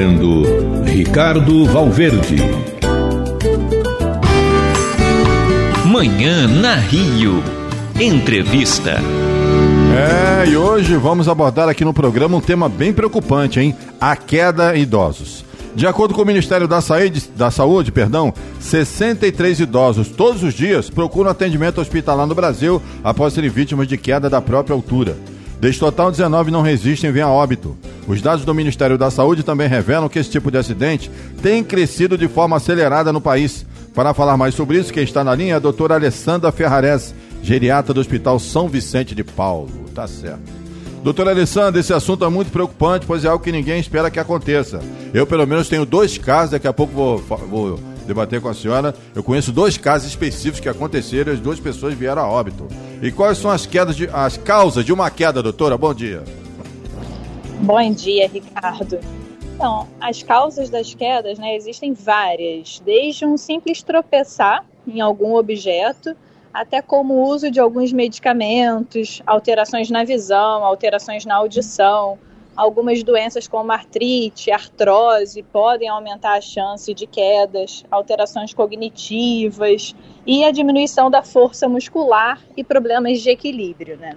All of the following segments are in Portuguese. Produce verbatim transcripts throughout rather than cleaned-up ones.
apresentando Ricardo Valverde. Manhã na Rio. Entrevista. É, e hoje vamos abordar aqui no programa um tema bem preocupante, hein? A queda em idosos. De acordo com o Ministério da Saúde, da Saúde, perdão, sessenta e três idosos todos os dias procuram atendimento hospitalar no Brasil após serem vítimas de queda da própria altura. Deste total, dezenove não resistem e vêm a óbito. Os dados do Ministério da Saúde também revelam que esse tipo de acidente tem crescido de forma acelerada no país. Para falar mais sobre isso, quem está na linha é a doutora Alessandra Ferrares, geriatra do Hospital São Vicente de Paulo. Tá certo. Doutora Alessandra, esse assunto é muito preocupante, pois é algo que ninguém espera que aconteça. Eu, pelo menos, tenho dois casos, daqui a pouco vou, vou debater com a senhora. Eu conheço dois casos específicos que aconteceram e as duas pessoas vieram a óbito. E quais são as, quedas de, as causas de uma queda, doutora? Bom dia. Bom dia, Ricardo. Então, as causas das quedas, né, existem várias, desde um simples tropeçar em algum objeto, até como o uso de alguns medicamentos, alterações na visão, alterações na audição, algumas doenças como artrite, artrose podem aumentar a chance de quedas, alterações cognitivas e a diminuição da força muscular e problemas de equilíbrio, né?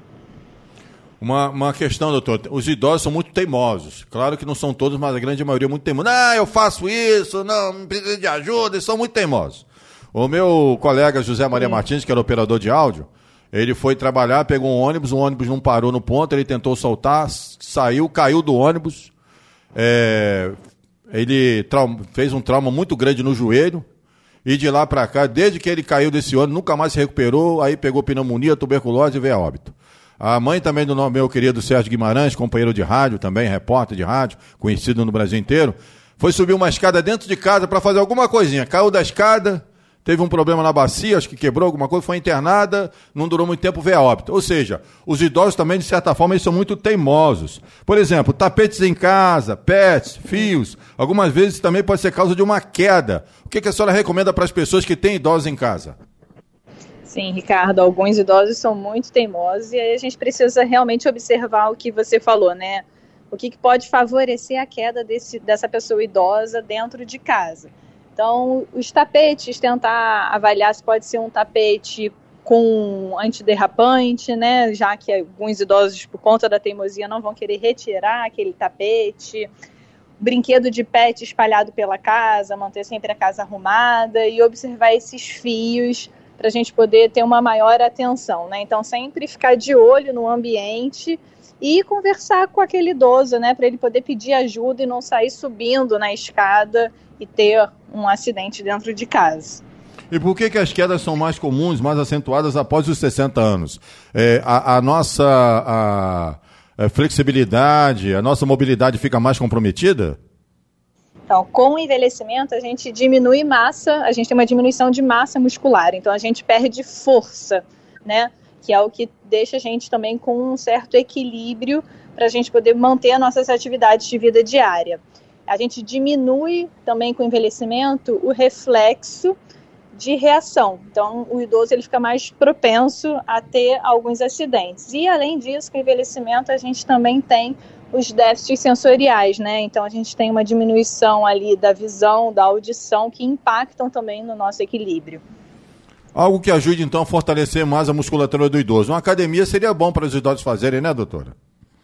Uma, uma questão, doutor, os idosos são muito teimosos, claro que não são todos, mas a grande maioria é muito teimosa. Ah, eu faço isso, não, não preciso de ajuda, eles são muito teimosos. O meu colega José Maria Sim. Martins, que era operador de áudio, ele foi trabalhar, pegou um ônibus, o ônibus não parou no ponto, ele tentou soltar, saiu, caiu do ônibus, é, ele trauma, fez um trauma muito grande no joelho, e de lá para cá, desde que ele caiu desse ônibus, nunca mais se recuperou, aí pegou pneumonia, tuberculose e veio a óbito. A mãe também do meu querido Sérgio Guimarães, companheiro de rádio também, repórter de rádio, conhecido no Brasil inteiro, foi subir uma escada dentro de casa para fazer alguma coisinha, caiu da escada, teve um problema na bacia, acho que quebrou alguma coisa, foi internada, não durou muito tempo, veio a óbito. Ou seja, os idosos também, de certa forma, eles são muito teimosos. Por exemplo, tapetes em casa, pets, fios, algumas vezes também pode ser causa de uma queda. O que, que a senhora recomenda para as pessoas que têm idosos em casa? Sim, Ricardo, alguns idosos são muito teimosos e aí a gente precisa realmente observar o que você falou, né? O que, que pode favorecer a queda desse, dessa pessoa idosa dentro de casa. Então, os tapetes, tentar avaliar se pode ser um tapete com antiderrapante, né? Já que alguns idosos, por conta da teimosia, não vão querer retirar aquele tapete. Brinquedo de pet espalhado pela casa, manter sempre a casa arrumada e observar esses fios para a gente poder ter uma maior atenção, né? Então, sempre ficar de olho no ambiente e conversar com aquele idoso, né? Para ele poder pedir ajuda e não sair subindo na escada e ter um acidente dentro de casa. E por que que as quedas são mais comuns, mais acentuadas após os sessenta anos? É, a, a nossa a, a flexibilidade, a nossa mobilidade fica mais comprometida? Então, com o envelhecimento, a gente diminui massa, a gente tem uma diminuição de massa muscular, então a gente perde força, né? Que é o que deixa a gente também com um certo equilíbrio para a gente poder manter nossas atividades de vida diária. A gente diminui também com o envelhecimento o reflexo de reação. Então, o idoso ele fica mais propenso a ter alguns acidentes. E, além disso, com o envelhecimento, a gente também tem os déficits sensoriais, né? Então, a gente tem uma diminuição ali da visão, da audição, que impactam também no nosso equilíbrio. Algo que ajude, então, a fortalecer mais a musculatura do idoso. Uma academia seria bom para os idosos fazerem, né, doutora?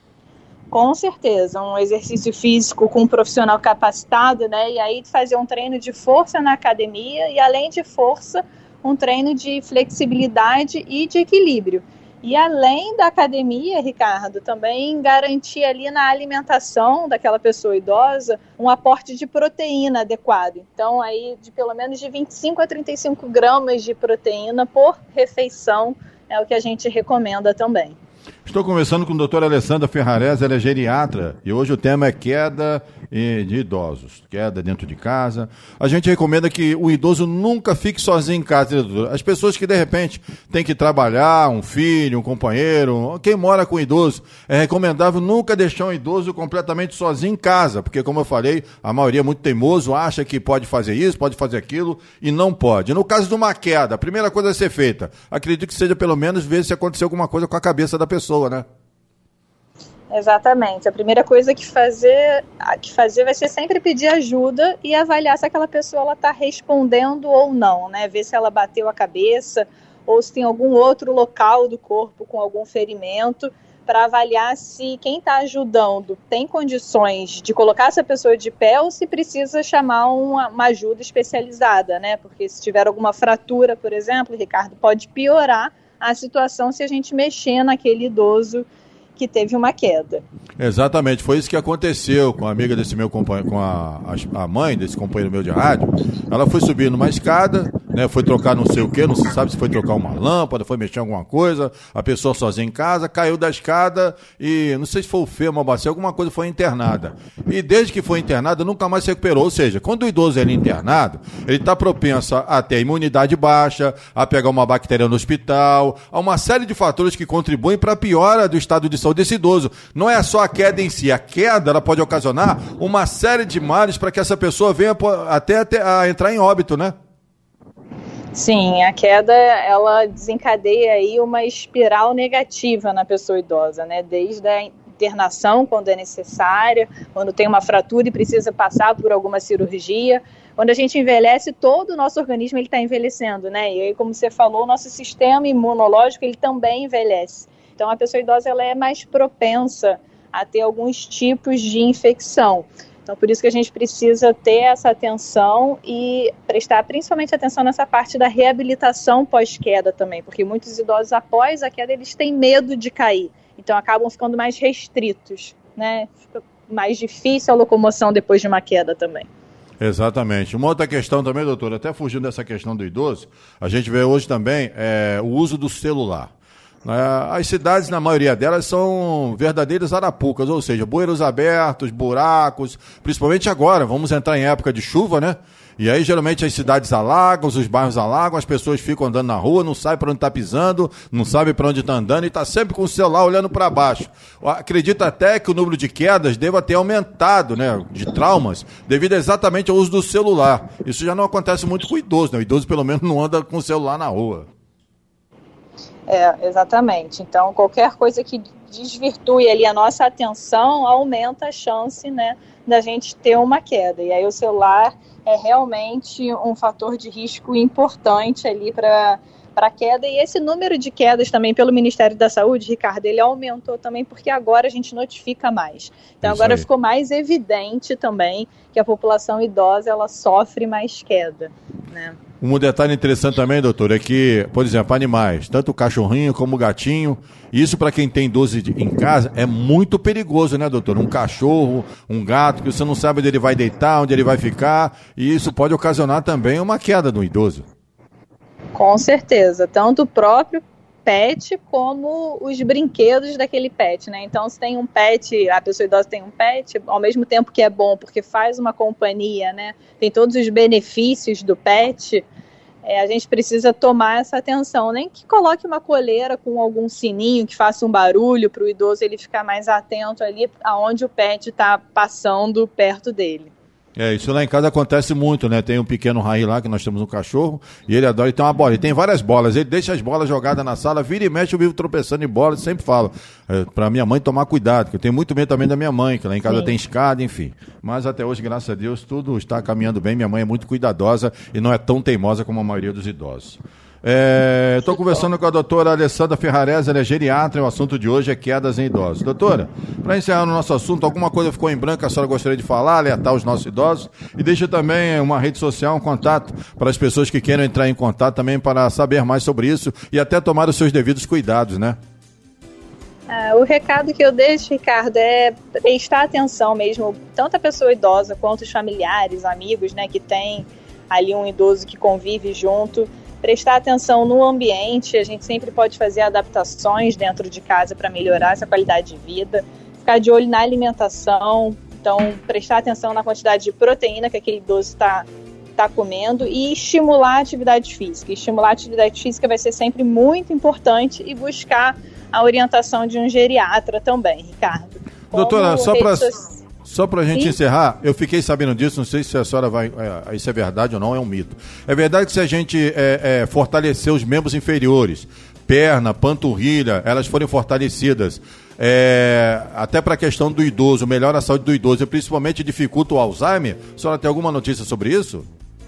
Com certeza, um exercício físico com um profissional capacitado, né? E aí fazer um treino de força na academia e, além de força, um treino de flexibilidade e de equilíbrio. E além da academia, Ricardo, também garantir ali na alimentação daquela pessoa idosa um aporte de proteína adequado. Então, aí de pelo menos de vinte e cinco a trinta e cinco gramas de proteína por refeição é o que a gente recomenda também. Estou conversando com a doutora Alessandra Ferrares, ela é geriatra, e hoje o tema é queda de idosos, queda dentro de casa. A gente recomenda que o idoso nunca fique sozinho em casa. As pessoas que de repente têm que trabalhar, um filho, um companheiro, quem mora com o idoso, é recomendável nunca deixar um idoso completamente sozinho em casa, porque como eu falei, a maioria é muito teimoso, acha que pode fazer isso, pode fazer aquilo, e não pode. No caso de uma queda, a primeira coisa a ser feita, acredito que seja pelo menos ver se aconteceu alguma coisa com a cabeça da pessoa, né? Exatamente. A primeira coisa que fazer, que fazer vai ser sempre pedir ajuda e avaliar se aquela pessoa está respondendo ou não, né? Ver se ela bateu a cabeça ou se tem algum outro local do corpo com algum ferimento, para avaliar se quem está ajudando tem condições de colocar essa pessoa de pé ou se precisa chamar uma, uma ajuda especializada, né? Porque se tiver alguma fratura, por exemplo, Ricardo, pode piorar a situação se a gente mexer naquele idoso que teve uma queda. Exatamente, foi isso que aconteceu com a amiga desse meu companheiro, com a, a mãe desse companheiro meu de rádio. Ela foi subir numa escada, né, foi trocar não sei o que, não se sabe se foi trocar uma lâmpada, foi mexer em alguma coisa, a pessoa sozinha em casa, caiu da escada e não sei se foi o fêmur, uma bacia, alguma coisa, foi internada. E desde que foi internada, nunca mais se recuperou. Ou seja, quando o idoso ele é internado, ele está propenso a ter imunidade baixa, a pegar uma bactéria no hospital, a uma série de fatores que contribuem para a piora do estado de saúde desse idoso. Não é só a queda em si, a queda ela pode ocasionar uma série de males para que essa pessoa venha até, até a entrar em óbito, né? Sim, a queda ela desencadeia aí uma espiral negativa na pessoa idosa, né? Desde a internação, quando é necessária, quando tem uma fratura e precisa passar por alguma cirurgia. Quando a gente envelhece, todo o nosso organismo está envelhecendo, né? E aí, como você falou, o nosso sistema imunológico ele também envelhece. Então, a pessoa idosa ela é mais propensa a ter alguns tipos de infecção. Então, por isso que a gente precisa ter essa atenção e prestar principalmente atenção nessa parte da reabilitação pós-queda também, porque muitos idosos, após a queda, eles têm medo de cair. Então, acabam ficando mais restritos, né? Fica mais difícil a locomoção depois de uma queda também. Exatamente. Uma outra questão também, doutora, até fugindo dessa questão do idoso, a gente vê hoje também é, o uso do celular. As cidades, na maioria delas, são verdadeiras arapucas, ou seja, bueiros abertos, buracos, principalmente agora, vamos entrar em época de chuva, né? E aí, geralmente, as cidades alagam, os bairros alagam, as pessoas ficam andando na rua, não sabem para onde está pisando, não sabem para onde está andando e está sempre com o celular olhando para baixo. Acredito até que o número de quedas deva ter aumentado, né, de traumas, devido exatamente ao uso do celular. Isso já não acontece muito com o idoso, né? O idoso, pelo menos, não anda com o celular na rua. É, exatamente. Então, qualquer coisa que desvirtue ali a nossa atenção aumenta a chance, né, da gente ter uma queda. E aí o celular é realmente um fator de risco importante ali para a queda. E esse número de quedas também pelo Ministério da Saúde, Ricardo, ele aumentou também porque agora a gente notifica mais. Então Isso agora aí. Ficou mais evidente também que a população idosa ela sofre mais queda, né? Um detalhe interessante também, doutor, é que, por exemplo, animais, tanto o cachorrinho como o gatinho, isso para quem tem idoso em casa é muito perigoso, né, doutor? Um cachorro, um gato, que você não sabe onde ele vai deitar, onde ele vai ficar, e isso pode ocasionar também uma queda do idoso. Com certeza, tanto o próprio pet como os brinquedos daquele pet, né? Então, se tem um pet, a pessoa idosa tem um pet, ao mesmo tempo que é bom porque faz uma companhia, né? Tem todos os benefícios do pet, é, a gente precisa tomar essa atenção, nem que coloque uma coleira com algum sininho que faça um barulho para o idoso ele ficar mais atento ali aonde o pet está passando perto dele. É, isso lá em casa acontece muito, né? Tem um pequeno Raí lá, que nós temos um cachorro, e ele adora, ele tem uma bola, ele tem várias bolas, ele deixa as bolas jogadas na sala, vira e mexe, eu vivo tropeçando em bolas, sempre falo, é, pra minha mãe tomar cuidado, que eu tenho muito medo também da minha mãe, que lá em casa Sim. tem escada, enfim. Mas até hoje, graças a Deus, tudo está caminhando bem, minha mãe é muito cuidadosa e não é tão teimosa como a maioria dos idosos. É, estou conversando com a doutora Alessandra Ferrarese, ela é geriatra, o assunto de hoje é quedas em idosos. Doutora, para encerrar no nosso assunto, alguma coisa ficou em branco, a senhora gostaria de falar, alertar os nossos idosos? E deixa também uma rede social, um contato para as pessoas que queiram entrar em contato também para saber mais sobre isso e até tomar os seus devidos cuidados, né? Ah, o recado que eu deixo, Ricardo, é prestar atenção mesmo, tanto a pessoa idosa quanto os familiares, amigos, né, que tem ali um idoso que convive junto. Prestar atenção no ambiente, a gente sempre pode fazer adaptações dentro de casa para melhorar essa qualidade de vida, ficar de olho na alimentação, então prestar atenção na quantidade de proteína que aquele idoso está tá comendo e estimular a atividade física. Estimular a atividade física vai ser sempre muito importante e buscar a orientação de um geriatra também, Ricardo. Doutora, só para... So... Só para a gente Sim. encerrar, eu fiquei sabendo disso, não sei se a senhora vai... É, isso é verdade ou não, é um mito. É verdade que se a gente é, é, fortalecer os membros inferiores, perna, panturrilha, elas forem fortalecidas, é, até para a questão do idoso, melhora a saúde do idoso e principalmente dificulta o Alzheimer? A senhora tem alguma notícia sobre isso?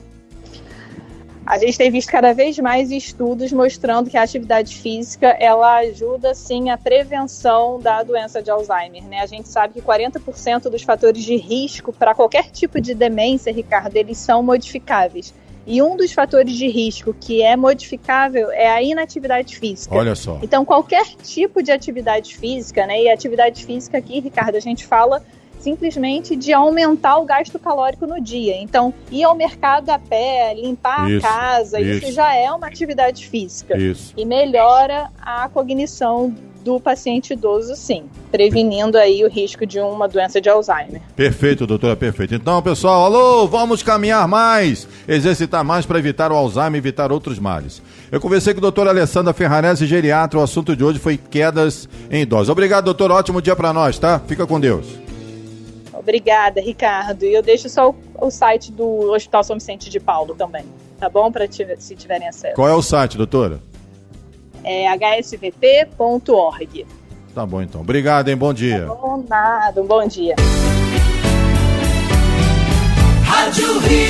A gente tem visto cada vez mais estudos mostrando que a atividade física, ela ajuda, sim, a prevenção da doença de Alzheimer, né? A gente sabe que quarenta por cento dos fatores de risco para qualquer tipo de demência, Ricardo, eles são modificáveis. E um dos fatores de risco que é modificável é a inatividade física. Olha só. Então, qualquer tipo de atividade física, né? E atividade física aqui, Ricardo, a gente fala simplesmente de aumentar o gasto calórico no dia. Então, ir ao mercado a pé, limpar isso, a casa, isso. isso já é uma atividade física. Isso. E melhora a cognição do paciente idoso, sim, prevenindo aí o risco de uma doença de Alzheimer. Perfeito, doutora, perfeito. Então, pessoal, alô, vamos caminhar mais, exercitar mais para evitar o Alzheimer e evitar outros males. Eu conversei com a doutora Alessandra Ferrarese, geriatra. O assunto de hoje foi quedas em idosos. Obrigado, doutor. Ótimo dia para nós, tá? Fica com Deus. Obrigada, Ricardo. E eu deixo só o, o site do Hospital São Vicente de Paulo também, tá bom? Para se tiverem acesso. Qual é o site, doutora? É h s v p ponto org. Tá bom, então. Obrigado, hein? Bom dia. Tá bom, nada. Um bom dia. Rádio Rio.